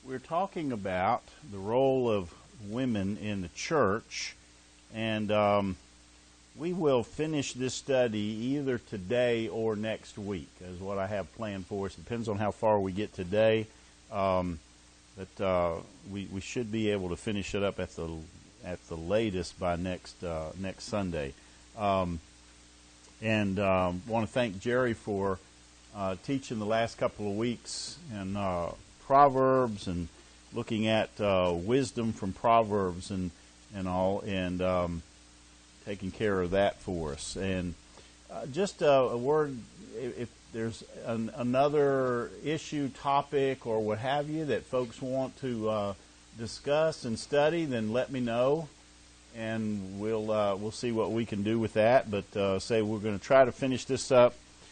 We're talking about the role of women in the church, and we will finish this study either today or next week, is what I have planned for us. Depends on how far we get today, but we should be able to finish it up at the latest by next Sunday. And want to thank Jerry for teaching the last couple of weeks and Proverbs and looking at wisdom from Proverbs and all, and taking care of that for us. And just a word, if there's another issue, topic, or what have you that folks want to discuss and study, then let me know, and we'll see what we can do with that. But we're going to try to finish this up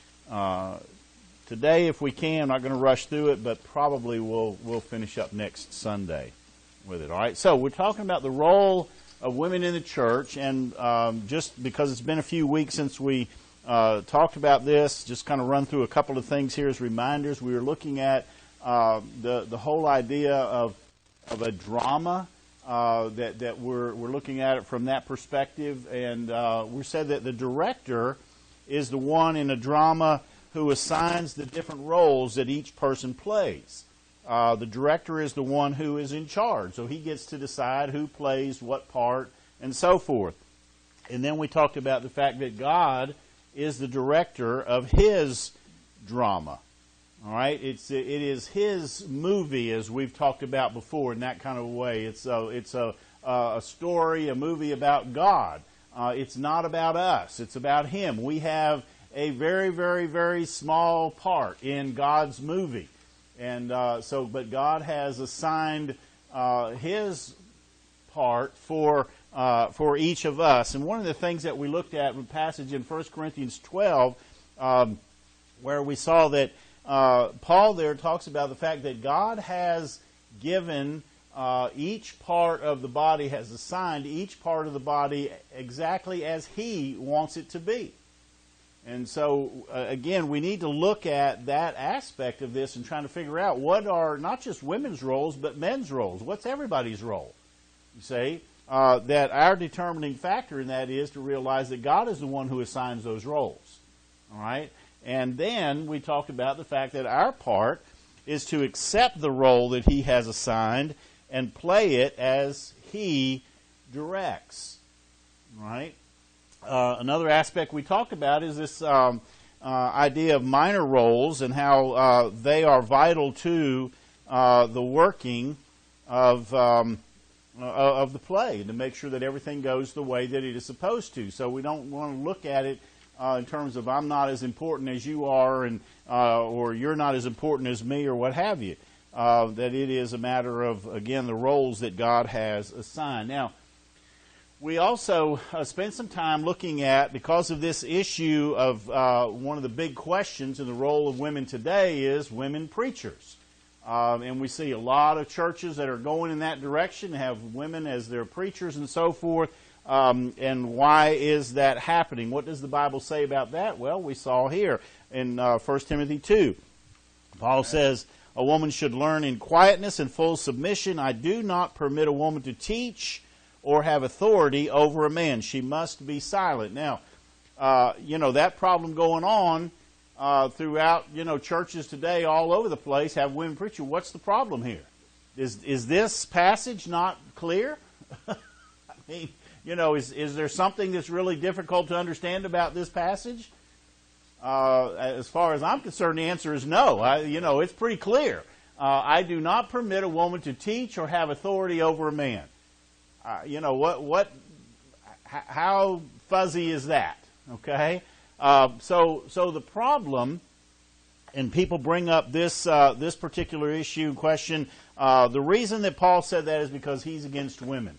today if we can. I'm not going to rush through it, but probably we'll finish up next Sunday with it. All right. So we're talking about the role of women in the church, and just because it's been a few weeks since we talked about this, just kind of run through a couple of things here as reminders. We were looking at the whole idea of a drama. That we're looking at it from that perspective, and we said that the director is the one in a drama who assigns the different roles that each person plays. The director is the one who is in charge, so he gets to decide who plays what part and so forth. And then we talked about the fact that God is the director of His drama. All right, it is His movie, as we've talked about before, in that kind of way. It's a story, a movie about God. It's not about us. It's about Him. We have a very, very, very small part in God's movie, and but God has assigned His part for each of us. And one of the things that we looked at in the passage in 1 Corinthians 12, where we saw that Paul there talks about the fact that God has given each part of the body, has assigned each part of the body exactly as He wants it to be. And so, again, we need to look at that aspect of this and trying to figure out what are not just women's roles, but men's roles. What's everybody's role? You see, that our determining factor in that is to realize that God is the one who assigns those roles. All right? And then we talked about the fact that our part is to accept the role that He has assigned and play it as He directs. Right? Another aspect we talked about is this idea of minor roles and how they are vital to the working of the play, to make sure that everything goes the way that it is supposed to. So we don't want to look at it in terms of I'm not as important as you are, and or you're not as important as me, or what have you. That it is a matter of, again, the roles that God has assigned. Now, we also spent some time looking at, because of this issue of one of the big questions in the role of women today is women preachers. And we see a lot of churches that are going in that direction, have women as their preachers and so forth. And why is that happening? What does the Bible say about that? Well, we saw here in 1 Timothy 2. Paul says, a woman should learn in quietness and full submission. I do not permit a woman to teach or have authority over a man. She must be silent. Now, that problem going on throughout, churches today all over the place have women preaching. What's the problem here? Is this passage not clear? I mean, is there something that's really difficult to understand about this passage? As far as I'm concerned, the answer is no. It's pretty clear. I do not permit a woman to teach or have authority over a man. How fuzzy is that? Okay? So the problem, and people bring up this particular issue in question, the reason that Paul said that is because he's against women.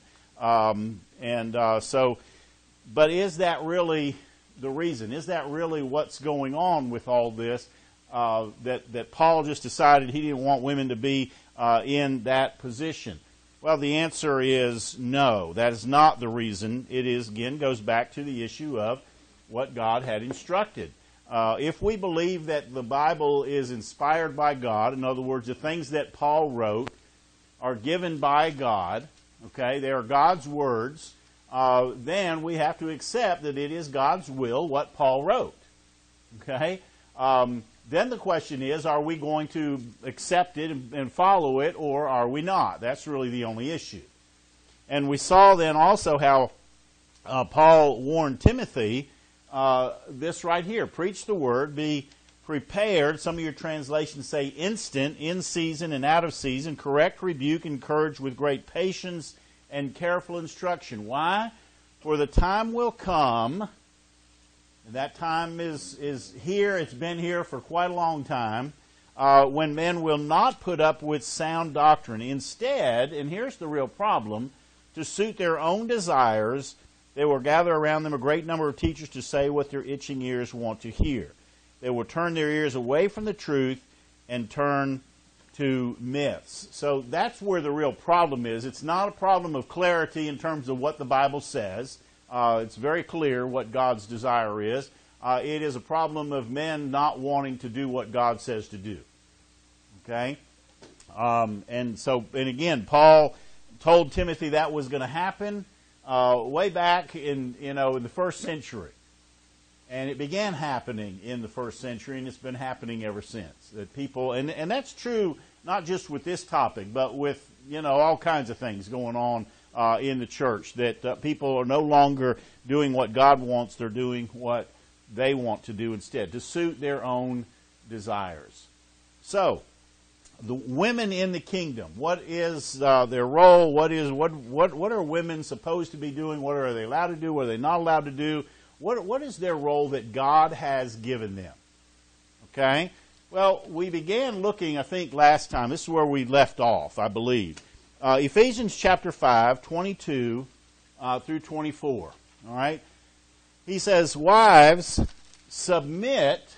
But is that really the reason? Is that really what's going on with all this? That Paul just decided he didn't want women to be in that position? Well, the answer is no. That is not the reason. It is, again, goes back to the issue of what God had instructed. If we believe that the Bible is inspired by God, in other words, the things that Paul wrote are given by God, okay, they are God's words, then we have to accept that it is God's will what Paul wrote. Okay? Then the question is, are we going to accept it and follow it, or are we not? That's really the only issue. And we saw then also how Paul warned Timothy, this right here, preach the word, be prepared. Some of your translations say instant, in season and out of season, correct, rebuke, encourage with great patience and careful instruction. Why? For the time will come, and that time is here, it's been here for quite a long time, when men will not put up with sound doctrine. Instead, and here's the real problem, to suit their own desires, they will gather around them a great number of teachers to say what their itching ears want to hear. They will turn their ears away from the truth and turn to myths. So that's where the real problem is. It's not a problem of clarity in terms of what the Bible says. It's very clear what God's desire is. It is a problem of men not wanting to do what God says to do. Okay? And again, Paul told Timothy that was going to happen way back in the first century. And it began happening in the first century, and it's been happening ever since. That people, and that's true not just with this topic, but with all kinds of things going on in the church. That people are no longer doing what God wants; they're doing what they want to do instead, to suit their own desires. So, the women in the kingdom. What is their role? What are women supposed to be doing? What are they allowed to do? What are they not allowed to do? What is their role that God has given them? Okay? Well, we began looking, I think, last time. This is where we left off, I believe. Ephesians chapter 5, 22 through 24. All right? He says, "Wives, submit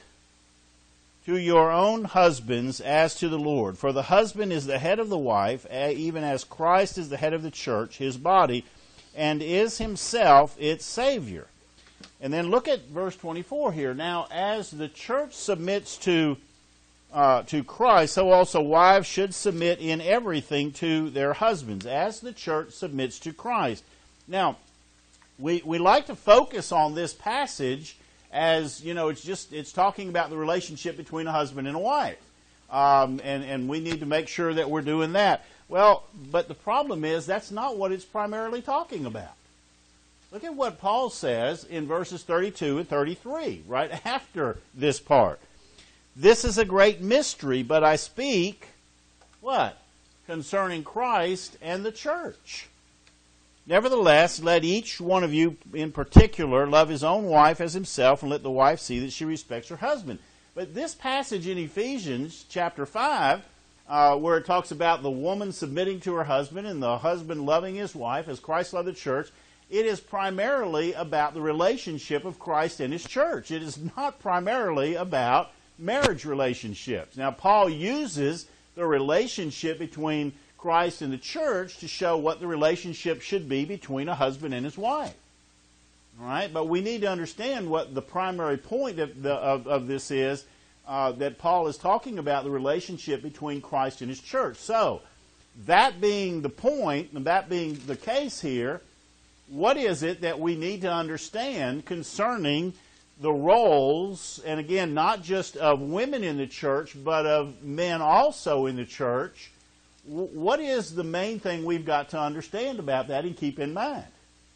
to your own husbands as to the Lord. For the husband is the head of the wife, even as Christ is the head of the church, his body, and is himself its Savior." And then look at verse 24 here. "Now, as the church submits to Christ, so also wives should submit in everything to their husbands, as the church submits to Christ." Now, we like to focus on this passage as, it's talking about the relationship between a husband and a wife. And we need to make sure that we're doing that. Well, but the problem is that's not what it's primarily talking about. Look at what Paul says in verses 32 and 33, right after this part. "This is a great mystery, but I speak," what? "Concerning Christ and the church. Nevertheless, let each one of you in particular love his own wife as himself, and let the wife see that she respects her husband." But this passage in Ephesians chapter 5, where it talks about the woman submitting to her husband and the husband loving his wife as Christ loved the church, it is primarily about the relationship of Christ and his church. It is not primarily about marriage relationships. Now, Paul uses the relationship between Christ and the church to show what the relationship should be between a husband and his wife. All right? But we need to understand what the primary point of this is, that Paul is talking about the relationship between Christ and his church. So, that being the point, and that being the case here, what is it that we need to understand concerning the roles, and again, not just of women in the church, but of men also in the church? What is the main thing we've got to understand about that and keep in mind?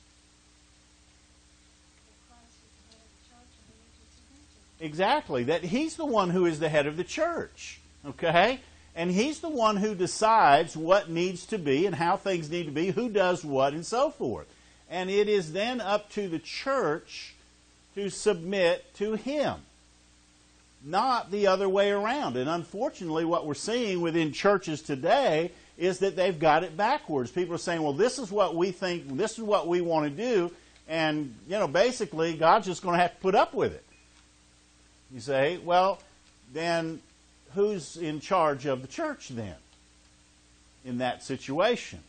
Exactly, that he's the one who is the head of the church, okay? And he's the one who decides what needs to be and how things need to be, who does what, and so forth. And it is then up to the church to submit to him, not the other way around. And unfortunately, what we're seeing within churches today is that they've got it backwards. People are saying, well, this is what we think, this is what we want to do, and, basically, God's just going to have to put up with it. You say, well, then who's in charge of the church then in that situation?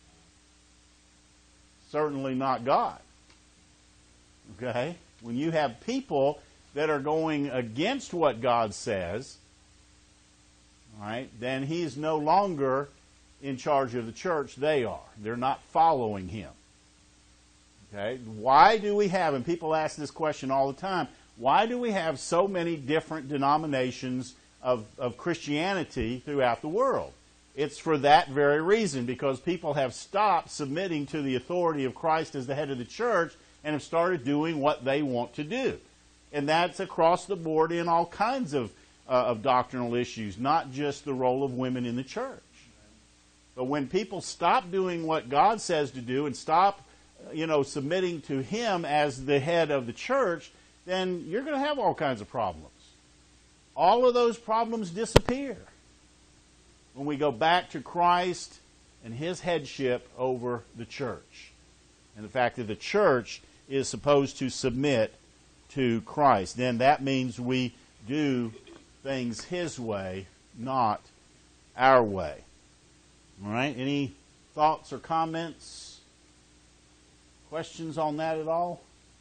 Certainly not God. Okay? When you have people that are going against what God says, all right, then He's no longer in charge of the church, they are. They're not following him. Okay? Why do we have, and people ask this question all the time, why do we have so many different denominations of Christianity throughout the world? It's for that very reason, because people have stopped submitting to the authority of Christ as the head of the church and have started doing what they want to do. And that's across the board in all kinds of doctrinal issues, not just the role of women in the church. But when people stop doing what God says to do and stop, submitting to him as the head of the church, then you're going to have all kinds of problems. All of those problems disappear when we go back to Christ and his headship over the church. And the fact that the church is supposed to submit to Christ. Then that means we do things his way, not our way. All right? Any thoughts or comments? Questions on that at all?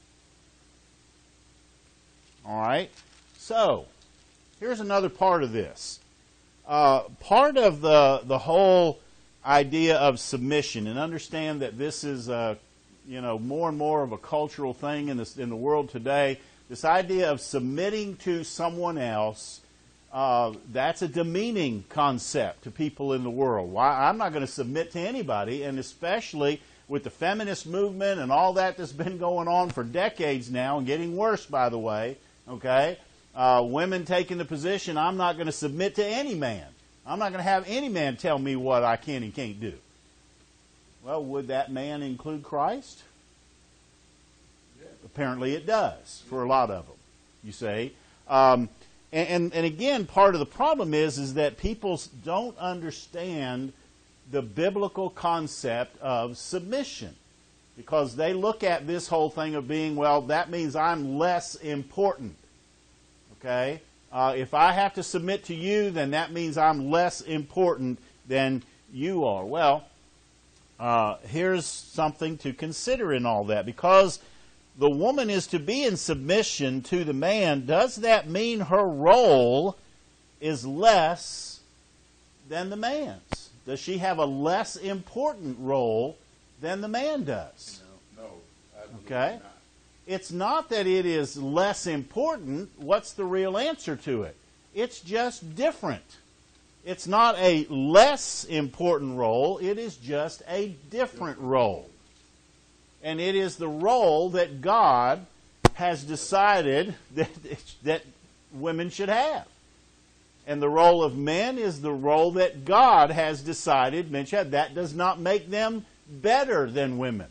All right. So, here's another part of this. Part of the whole idea of submission, and understand that this is more and more of a cultural thing in the world today. This idea of submitting to someone else, that's a demeaning concept to people in the world. Why? I'm not going to submit to anybody, and especially with the feminist movement and all that's been going on for decades now, and getting worse, by the way, okay? Women taking the position, I'm not going to submit to any man. I'm not going to have any man tell me what I can and can't do. Well, would that man include Christ? Yeah. Apparently it does, for a lot of them, you see. And again, part of the problem is that people don't understand the biblical concept of submission. Because they look at this whole thing of being, well, that means I'm less important. Okay? If I have to submit to you, then that means I'm less important than you are. Well, here's something to consider in all that. Because the woman is to be in submission to the man, does that mean her role is less than the man's? Does she have a less important role than the man does? No, absolutely okay? not. It's not that it is less important. What's the real answer to it? It's just different. It's not a less important role. It is just a different role. And it is the role that God has decided that women should have. And the role of men is the role that God has decided men should have. That does not make them better than women.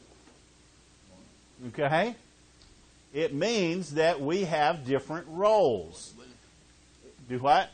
Okay? It means that we have different roles. Do what?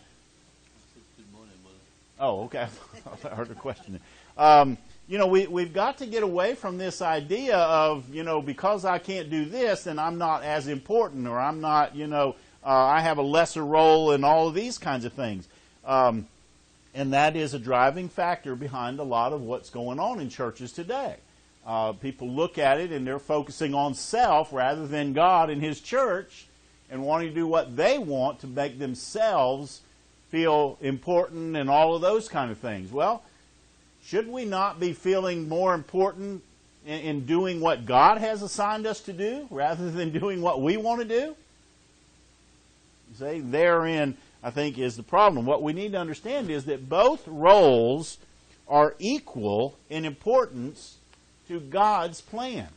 Oh, okay. I heard a question. We've got to get away from this idea of, because I can't do this, then I'm not as important, or I'm not, I have a lesser role in all of these kinds of things. And that is a driving factor behind a lot of what's going on in churches today. People look at it and they're focusing on self rather than God and his church, and wanting to do what they want to make themselves feel important and all of those kind of things. Well, should we not be feeling more important in doing what God has assigned us to do rather than doing what we want to do? You see, therein, I think, is the problem. What we need to understand is that both roles are equal in importance to God's plan.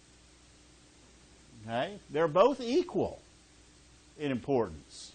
Okay? They're both equal in importance.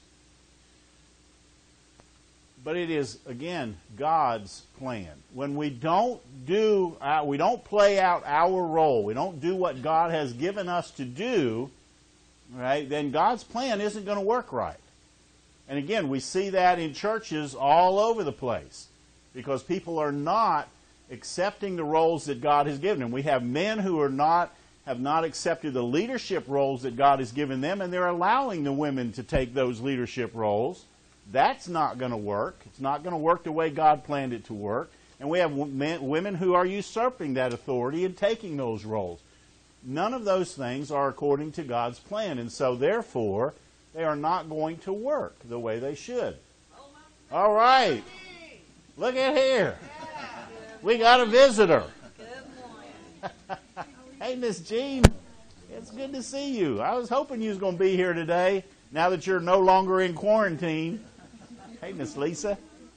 But it is, again, God's plan. When we don't play out our role, we don't do what God has given us to do, right, then God's plan isn't going to work right. And again, we see that in churches all over the place, because people are not accepting the roles that God has given them. We have men who have not accepted the leadership roles that God has given them, and they're allowing the women to take those leadership roles. That's not going to work. It's not going to work the way God planned it to work. And we have women who are usurping that authority and taking those roles. None of those things are according to God's plan, and so therefore they are not going to work the way they should. All right. Look at here. We got a visitor. Good morning. Hey, Miss Jean. It's good to see you. I was hoping you was going to be here today, now that you're no longer in quarantine. Hey, Miss Lisa.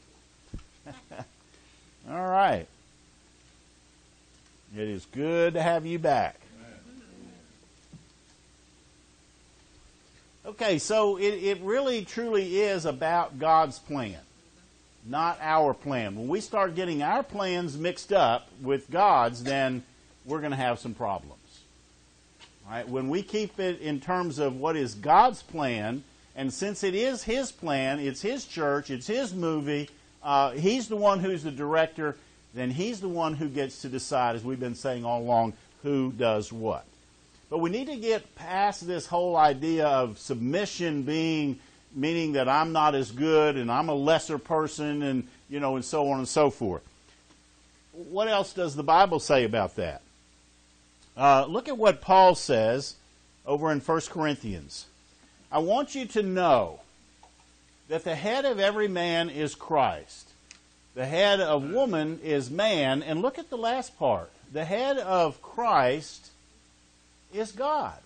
All right. It is good to have you back. Okay, so it really, truly is about God's plan, not our plan. When we start getting our plans mixed up with God's, then we're going to have some problems. All right? When we keep it in terms of what is God's plan, and since it is His plan, it's His church, it's His movie, He's the one who's the director, then He's the one who gets to decide, as we've been saying all along, who does what. But we need to get past this whole idea of submission meaning that I'm not as good and I'm a lesser person and, and so on and so forth. What else does the Bible say about that? Look at what Paul says over in 1 Corinthians. I want you to know that the head of every man is Christ. The head of woman is man. And look at the last part. The head of Christ is God.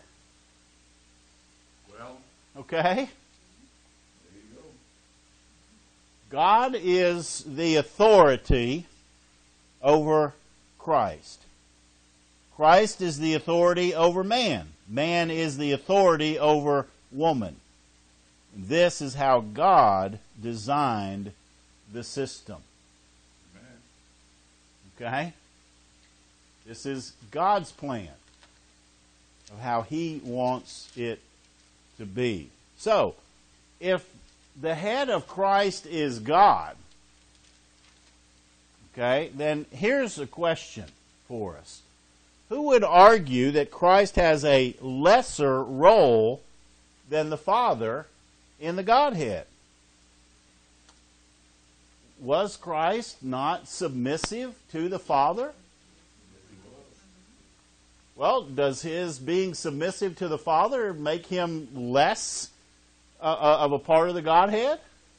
Well, okay? There you go. God is the authority over Christ. Christ is the authority over man. Man is the authority over woman. This is how God designed the system. Amen. Okay? This is God's plan of how He wants it to be. So, if the head of Christ is God, okay, then here's a question for us. Who would argue that Christ has a lesser role than the Father in the Godhead? Was Christ not submissive to the Father? Well, does His being submissive to the Father make Him less of a part of the Godhead?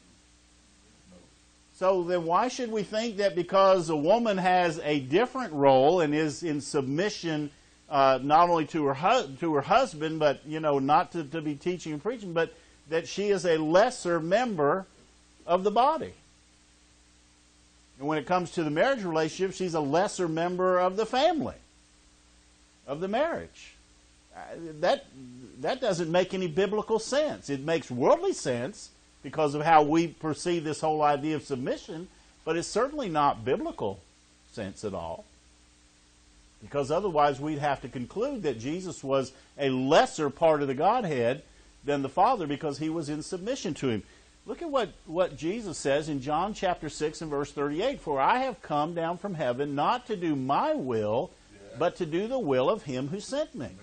So then why should we think that because a woman has a different role and is in submission not only to her husband, but, not to be teaching and preaching, but that she is a lesser member of the body? And when it comes to the marriage relationship, she's a lesser member of the family, of the marriage. That doesn't make any biblical sense. It makes worldly sense because of how we perceive this whole idea of submission, but it's certainly not biblical sense at all. Because otherwise we'd have to conclude that Jesus was a lesser part of the Godhead than the Father because He was in submission to Him. Look at what Jesus says in John chapter 6 and verse 38. For I have come down from heaven not to do my will, but to do the will of Him who sent me.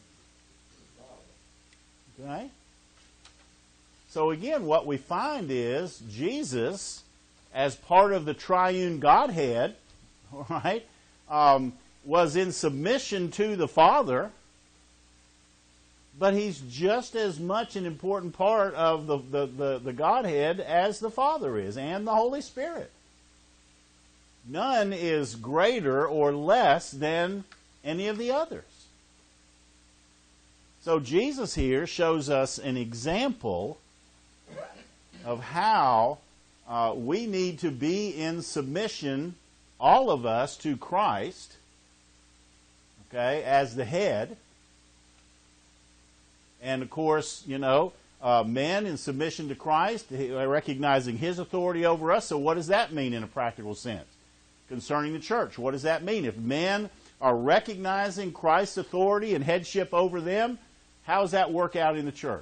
Okay? So again, what we find is Jesus, as part of the triune Godhead, all right, was in submission to the Father, but He's just as much an important part of the Godhead as the Father is, and the Holy Spirit. None is greater or less than any of the others. So Jesus here shows us an example of how we need to be in submission, all of us, to Christ, okay, as the head. And of course, men in submission to Christ, recognizing His authority over us. So what does that mean in a practical sense? Concerning the church, what does that mean? If men are recognizing Christ's authority and headship over them, how does that work out in the church?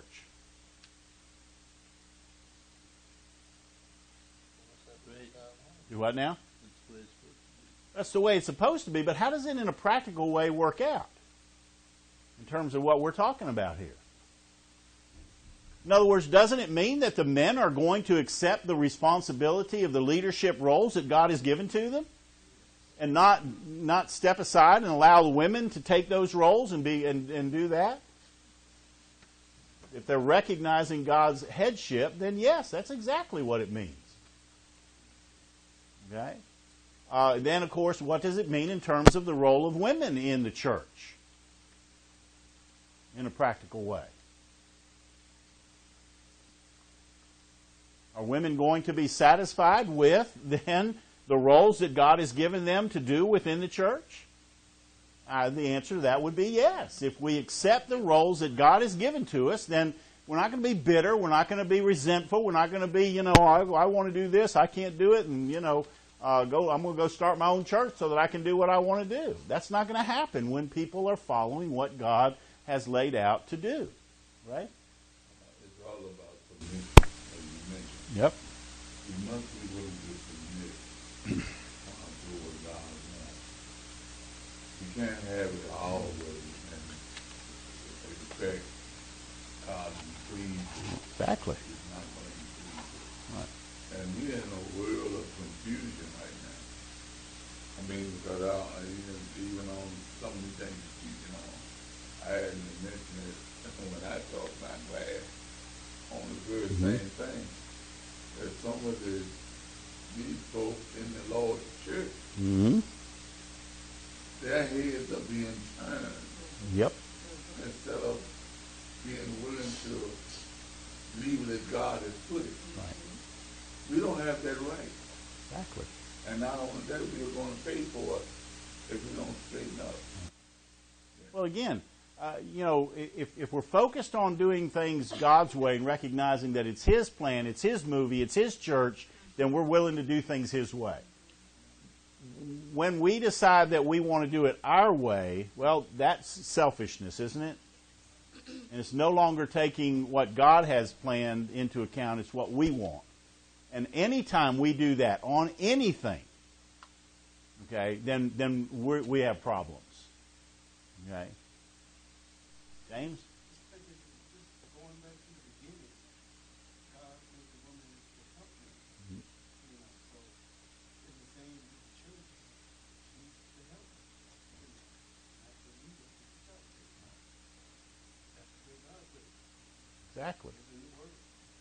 Do what now? That's the way it's supposed to be, but how does it in a practical way work out in terms of what we're talking about here? In other words, doesn't it mean that the men are going to accept the responsibility of the leadership roles that God has given to them? And not step aside and allow the women to take those roles and do that? If they're recognizing God's headship, then yes, that's exactly what it means. Okay? Then, of course, what does it mean in terms of the role of women in the church in a practical way? Are women going to be satisfied with, then, the roles that God has given them to do within the church? The answer to that would be yes. If we accept the roles that God has given to us, then we're not going to be bitter. We're not going to be resentful. We're not going to be, I want to do this, I can't do it, and, I'm going to go start my own church so that I can do what I want to do. That's not going to happen when people are following what God has laid out to do. Right? It's all about submission, as you mentioned. Yep. You must be willing to submit to what God wants. You can't have it all ways and expect God to be pleased. Exactly. It's not going to be pleased. Right. And we're in a world of confusion right now. I mean, because even on some of the things you're speaking on, I hadn't mentioned it when I talk about class on the very same thing. That some of these folks in the Lord's church, Mm-hmm. their heads are being turned Yep. instead of being willing to leave it as God has put it. Right. We don't have that right. Exactly. And not only that, we're going to pay for it if we don't straighten up. Well, again, if we're focused on doing things God's way and recognizing that it's His plan, it's His movie, it's His church, then we're willing to do things His way. When we decide that we want to do it our way, well, that's selfishness, isn't it? And it's no longer taking what God has planned into account, it's what we want. And anytime we do that on anything, okay, then we have problems. Okay? James? Going back to the beginning, God made the woman the company. So it's the same with the church. She's the helper. Not the leader, but the helper. That's where God put it. Exactly. It's in the Word.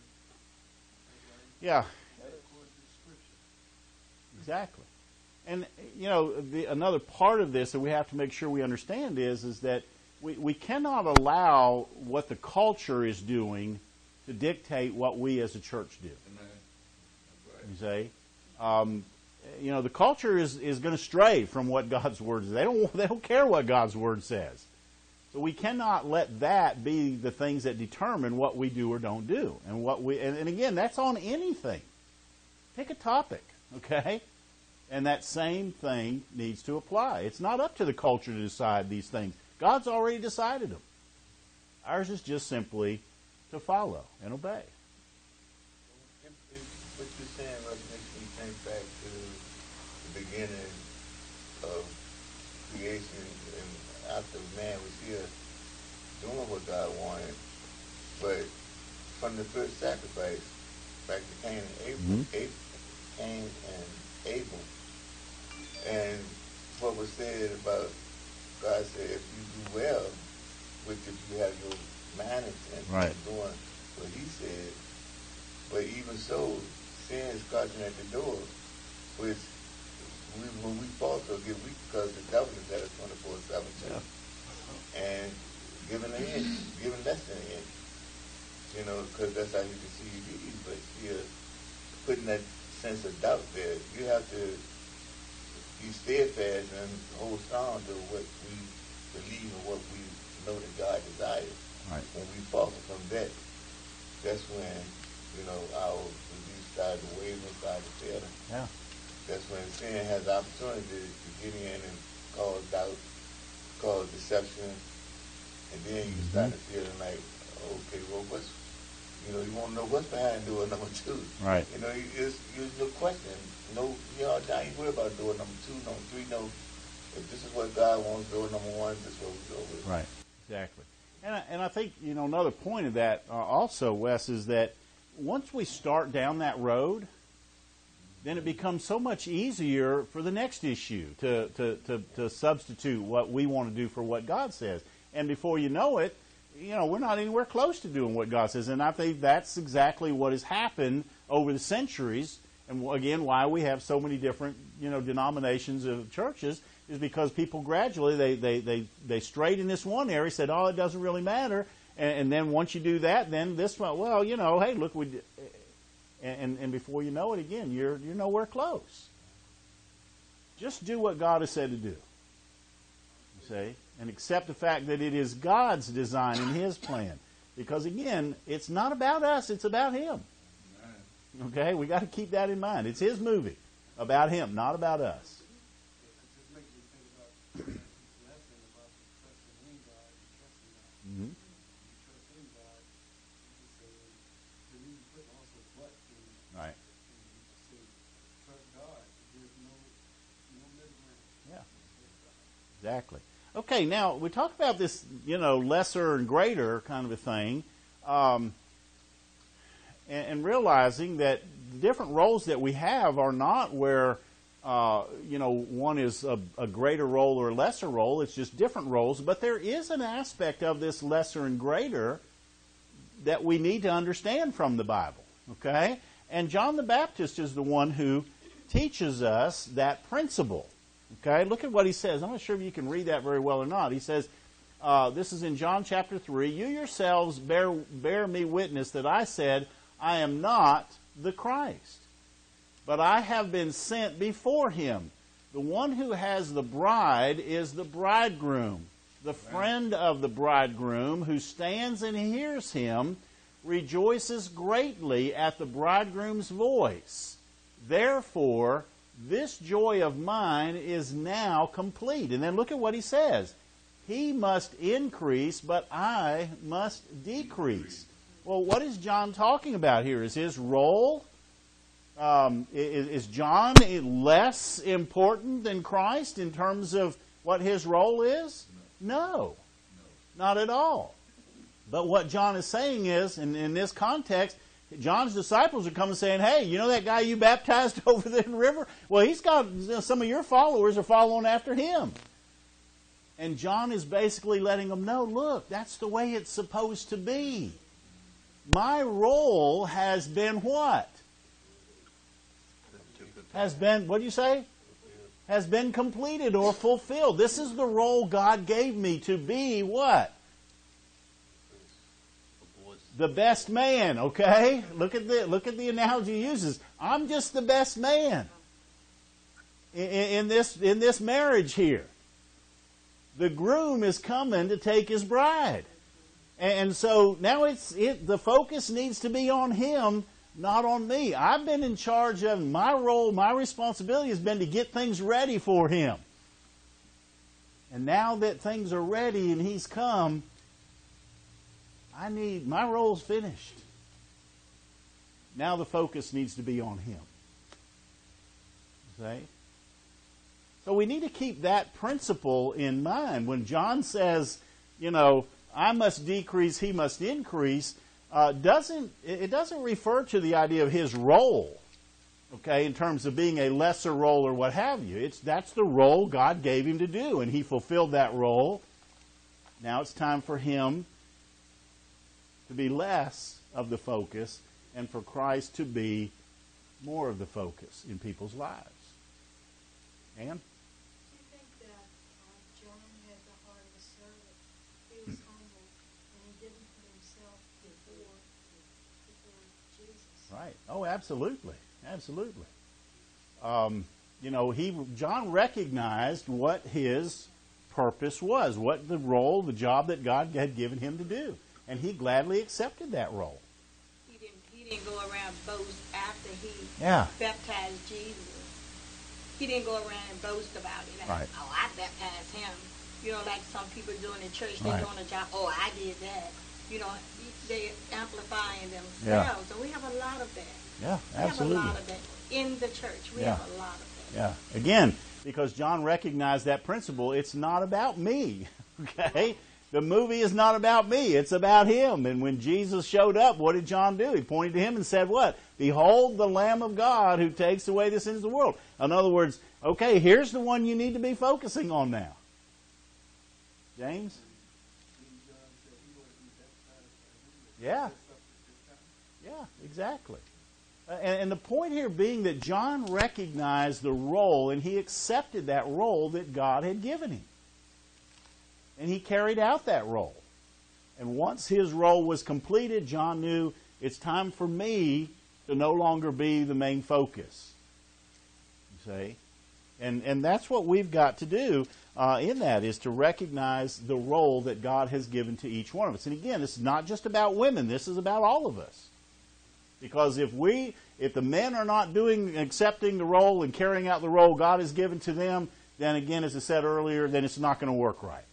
Yeah. According to Scripture. Exactly. And, another part of this that we have to make sure we understand is that we cannot allow what the culture is doing to dictate what we as a church do. Amen. You say, the culture is going to stray from what God's Word says. They don't care what God's Word says. So we cannot let that be the things that determine what we do or don't do. And again, that's on anything. Pick a topic, okay? And that same thing needs to apply. It's not up to the culture to decide these things. God's already decided them. Ours is just simply to follow and obey. What you're saying, Russ, makes me think back to the beginning of creation, and after man was here doing what God wanted, but from the first sacrifice, back to Cain and Abel, Cain and Abel, and what was said about God said, if you do well, which if you have your mind intent Right. doing what He said, but even so, sin is crouching at the door, which when we fall so get weak because the devil is at us 24/7 too, and giving an inch, giving less than an inch, because that's how He deceives you. But still, putting that sense of doubt there, you have to be steadfast and hold strong to what we believe and what we know that God desires. Right. When we fall from that, that's when, our beliefs start to waver and start to fail. Yeah. That's when sin has the opportunity to get in and cause doubt, cause deception, and then you start to feel like, okay, well, you want to know what's behind door number 2. Right. It's no question. Now you worry about door number 2, number 3, no. If this is what God wants, door number 1, this is what we go with. Right. Exactly. And I think, another point of that also, Wes, is that once we start down that road, then it becomes so much easier for the next issue to substitute what we want to do for what God says. And before you know it, we're not anywhere close to doing what God says. And I think that's exactly what has happened over the centuries And again, why we have so many different, denominations of churches is because people gradually, they strayed in this one area, said, oh, it doesn't really matter. And then once you do that, then this one, well, hey, look, and before you know it, again, you're nowhere close. Just do what God has said to do. You see? And accept the fact that it is God's design and His plan. Because again, it's not about us, it's about Him. Okay? We got to keep that in mind. It's His movie. About Him, not about us. It just makes me think about this lesson about the trusting in God and trusting God. Mm-hmm. You trust in God, you say, then you put also but in Right. and you say, trust God. There's no middle ground. Yeah. Exactly. Okay, now we talk about this, lesser and greater kind of a thing, and realizing that the different roles that we have are not where, one is a greater role or a lesser role. It's just different roles. But there is an aspect of this lesser and greater that we need to understand from the Bible. Okay? And John the Baptist is the one who teaches us that principle. Okay, look at what he says. I'm not sure if you can read that very well or not. He says, this is in John chapter 3, you yourselves bear me witness that I said, I am not the Christ, but I have been sent before him. The one who has the bride is the bridegroom. The friend of the bridegroom who stands and hears him rejoices greatly at the bridegroom's voice. Therefore, this joy of mine is now complete. And then look at what he says. He must increase, but I must decrease. Well, what is John talking about here? Is his role, is John less important than Christ in terms of what his role is? No, not at all. But what John is saying is, in this context, John's disciples are coming saying, hey, you know that guy you baptized over there in the river? Well, he's got, some of your followers are following after him. And John is basically letting them know, look, that's the way it's supposed to be. My role has been what? Has been, what do you say? Has been completed or fulfilled. This is the role God gave me to be what? The best man, okay? Look at the analogy he uses. I'm just the best man in this marriage here. The groom is coming to take his bride. And so now the focus needs to be on him, not on me. I've been in charge of my role, my responsibility has been to get things ready for him. And now that things are ready and he's come, my role's finished. Now the focus needs to be on him. See? So we need to keep that principle in mind. When John says, I must decrease, he must increase, it doesn't refer to the idea of his role, okay, in terms of being a lesser role or what have you. That's the role God gave him to do, and he fulfilled that role. Now it's time for him to be less of the focus and for Christ to be more of the focus in people's lives. Ann? Do you think that John had the heart of a servant? He was humble, and he didn't put himself before Jesus. Right. Oh, absolutely. Absolutely. John recognized what his purpose was, what the role, the job that God had given him to do. And he gladly accepted that role. He didn't go around boast after he Yeah. baptized Jesus. He didn't go around and boast about it. Like, Right. oh, I baptized him. Like some people do in the church, they're Right. doing a job. Oh, I did that. They're amplifying themselves. And we have a lot of that. Yeah, We have a absolutely. lot of that in the church. We Yeah. have a lot of that. Yeah. Again, because John recognized that principle, it's not about me. Okay? The movie is not about me. It's about him. And when Jesus showed up, what did John do? He pointed to him and said what? Behold the Lamb of God who takes away the sins of the world. In other words, okay, here's the one you need to be focusing on now. James? Yeah. Yeah, exactly. And the point here being that John recognized the role and he accepted that role that God had given him. And he carried out that role. And once his role was completed, John knew it's time for me to no longer be the main focus. You see? And that's what we've got to do in that, is to recognize the role that God has given to each one of us. And again, this is not just about women. This is about all of us. Because if the men are not accepting the role and carrying out the role God has given to them, then again, as I said earlier, then it's not going to work right.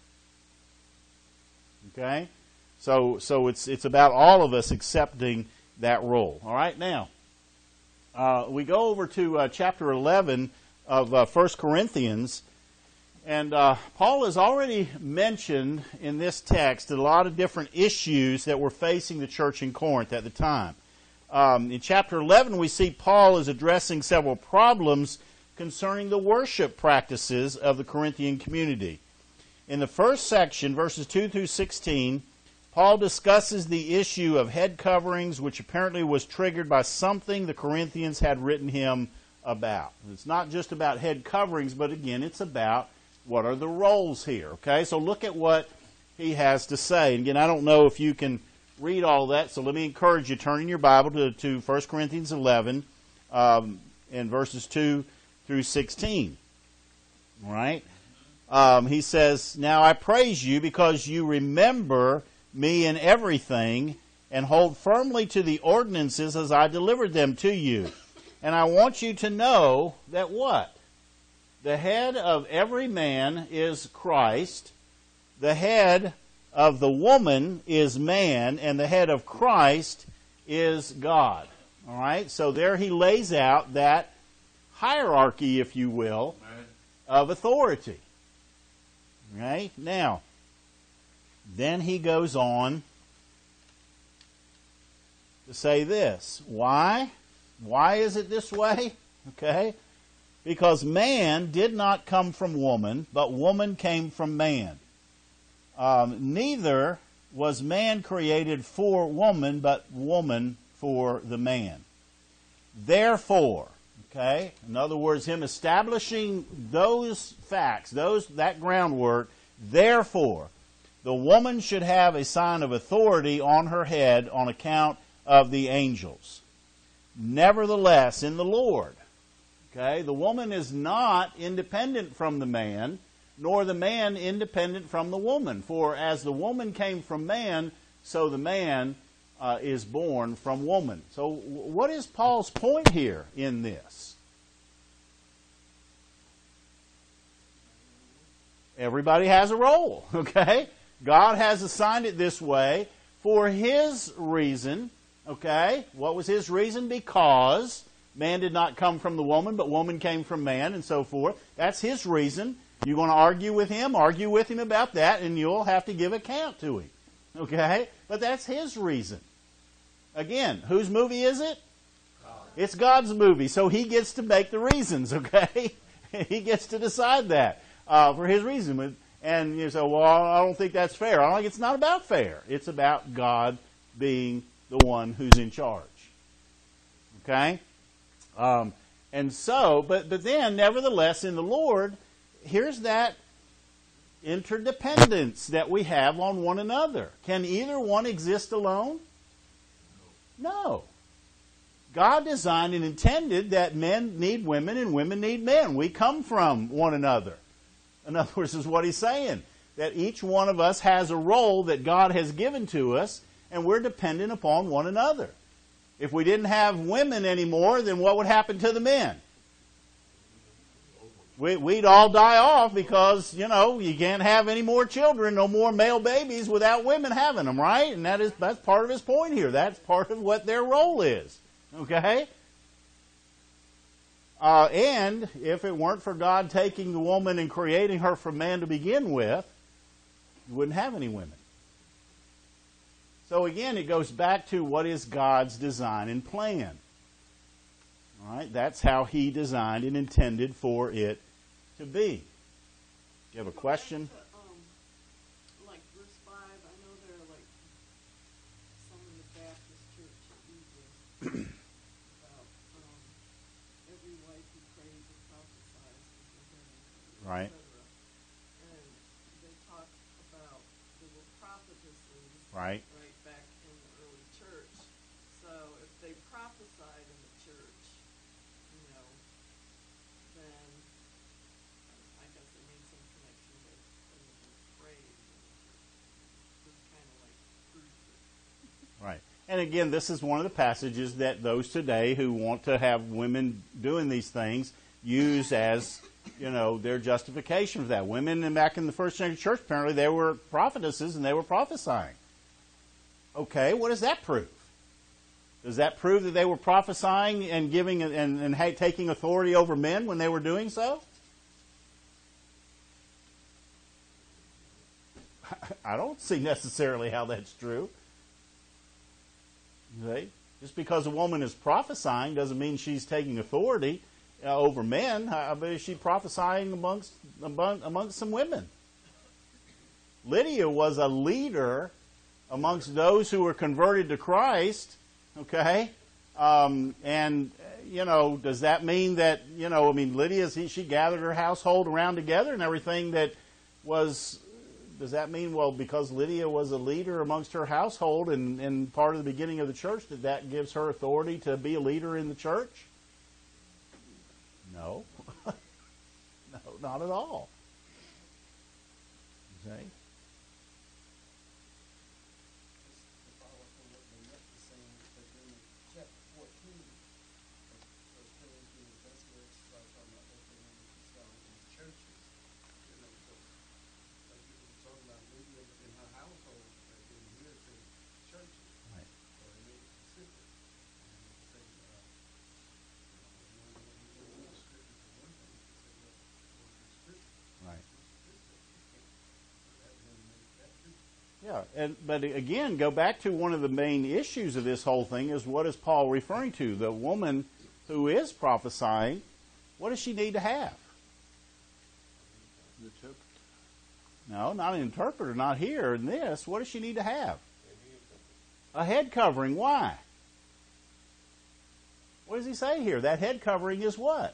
Okay? So it's about all of us accepting that role. All right? Now, we go over to chapter 11 of 1 Corinthians. And Paul has already mentioned in this text a lot of different issues that were facing the church in Corinth at the time. In chapter 11, we see Paul is addressing several problems concerning the worship practices of the Corinthian community. In the first section, verses 2 through 16, Paul discusses the issue of head coverings, which apparently was triggered by something the Corinthians had written him about. It's not just about head coverings, but again, it's about what are the roles here. Okay, so look at what he has to say. And again, I don't know if you can read all that, so let me encourage you, turn in your Bible to 1 Corinthians 11 and verses 2 through 16. All right? He says, "Now I praise you because you remember me in everything and hold firmly to the ordinances as I delivered them to you. And I want you to know that" what? The head of every man is Christ. The head of the woman is man, and the head of Christ is God. All right? So there he lays out that hierarchy, if you will, of authority. Right? Now, then he goes on to say this. Why? Why is it this way? Okay? Because man did not come from woman, but woman came from man. Neither was man created for woman, but woman for the man. Therefore, okay, in other words, him establishing those facts, that groundwork, therefore, the woman should have a sign of authority on her head on account of the angels. Nevertheless, in the Lord, okay, the woman is not independent from the man, nor the man independent from the woman. For as the woman came from man, so the man is born from woman. So what is Paul's point here in this? Everybody has a role, okay? God has assigned it this way for His reason, okay? What was His reason? Because man did not come from the woman, but woman came from man, and so forth. That's His reason. You want to argue with him about that, and you'll have to give account to him. Okay? But that's his reason. Again, whose movie is it? It's God's movie, so he gets to make the reasons, okay? He gets to decide that for his reason. And you say, well, I don't think that's fair. I think it's not about fair. It's about God being the one who's in charge. Okay? And so, but then, nevertheless, in the Lord, here's that interdependence that we have on one another. Can either one exist alone? No. God designed and intended that men need women and women need men. We come from one another. In other words, is what he's saying. That each one of us has a role that God has given to us, and we're dependent upon one another. If we didn't have women anymore, then what would happen to the men? We'd all die off because, you can't have any more children, no more male babies without women having them, right? And that's part of his point here. That's part of what their role is. Okay? And if it weren't for God taking the woman and creating her from man to begin with, you wouldn't have any women. So again, it goes back to what is God's design and plan. All right? That's how He designed and intended for it to be. You have a question? Like verse 5, I know there are some in the Baptist church that read this about Right. And they talk about there were prophetesses Right. right back in the early church. So if they prophesied in the church, you know, then I guess it made some connection with when they prayed in the church. Just kind of like proves it. Right. And again, this is one of the passages that those today who want to have women doing these things use as, you know, their justification for that. Women back in the first century church, apparently they were prophetesses and they were prophesying. Okay, what does that prove? Does that prove that they were prophesying and giving and taking authority over men when they were doing so? I don't see necessarily how that's true. Okay? Just because a woman is prophesying doesn't mean she's taking authority over men. I bet she's prophesying amongst some women. Lydia was a leader amongst those who were converted to Christ. Okay, and you know, does that mean that, you know? I mean, Lydia, she gathered her household around together and everything that was. Does that mean, well, because Lydia was a leader amongst her household and part of the beginning of the church, that gives her authority to be a leader in the church? No. No, not at all. Okay? Just to follow up on what Lynette was saying, that in chapter 14 of First Corinthians, that's where it starts talking about opening in the churches. You know, so like you were talking about Lydia in her household, but then here it says churches. Right. So it made it specific. And it say, you know, one scripture for one thing, it said, well, the scripture. Right. This says you can't. So that then makes that too. Yeah, but again, go back to one of the main issues of this whole thing is, what is Paul referring to? The woman who is prophesying, what does she need to have? No, not an interpreter, not here in this. What does she need to have? A head covering. Why? What does he say here? That head covering is what?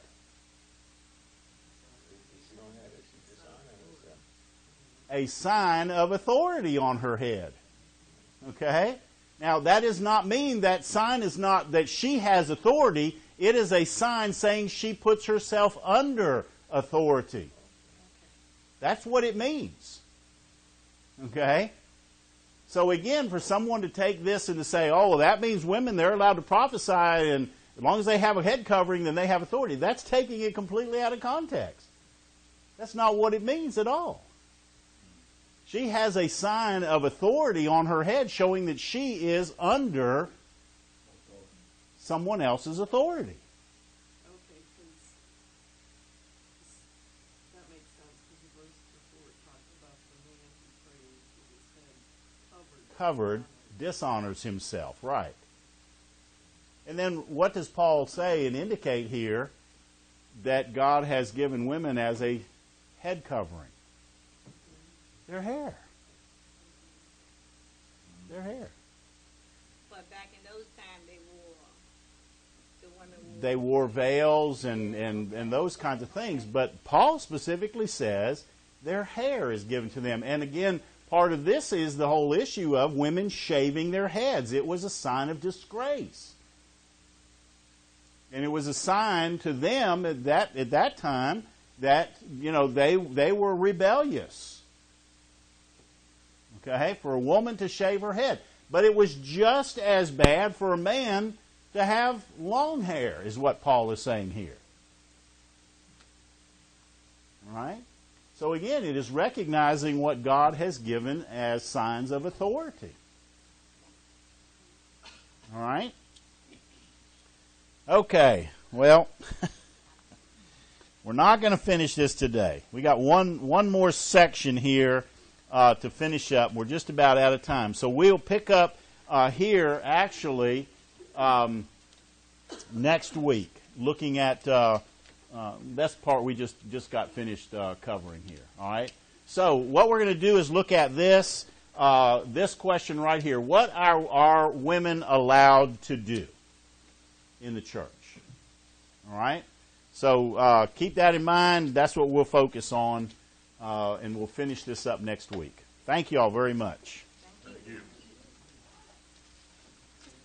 A sign of authority on her head. Okay? Now, that does not mean that sign is not that she has authority. It is a sign saying she puts herself under authority. That's what it means. Okay? So again, for someone to take this and to say, oh, well, that means women, they're allowed to prophesy, and as long as they have a head covering, then they have authority. That's taking it completely out of context. That's not what it means at all. She has a sign of authority on her head showing that she is under someone else's authority. Okay, because that makes sense, because the verse before it talked about the man who prays with his head Covered, dishonors himself. Right. And then what does Paul say and indicate here that God has given women as a head covering? Their hair. Their hair. But back in those times, the women wore. They wore veils and those kinds of things. But Paul specifically says their hair is given to them. And again, part of this is the whole issue of women shaving their heads. It was a sign of disgrace. And it was a sign to them at that time that, you know, they were rebellious. Okay, for a woman to shave her head. But it was just as bad for a man to have long hair, is what Paul is saying here. All right? So again, it is recognizing what God has given as signs of authority. All right? Okay, well, we're not going to finish this today. We got one more section here to finish up. We're just about out of time. So we'll pick up here, actually, next week, looking at that's the part we just got finished covering here. All right? So what we're going to do is look at this question right here. What are women allowed to do in the church? All right? So keep that in mind. That's what we'll focus on, and we'll finish this up next week. Thank you all very much.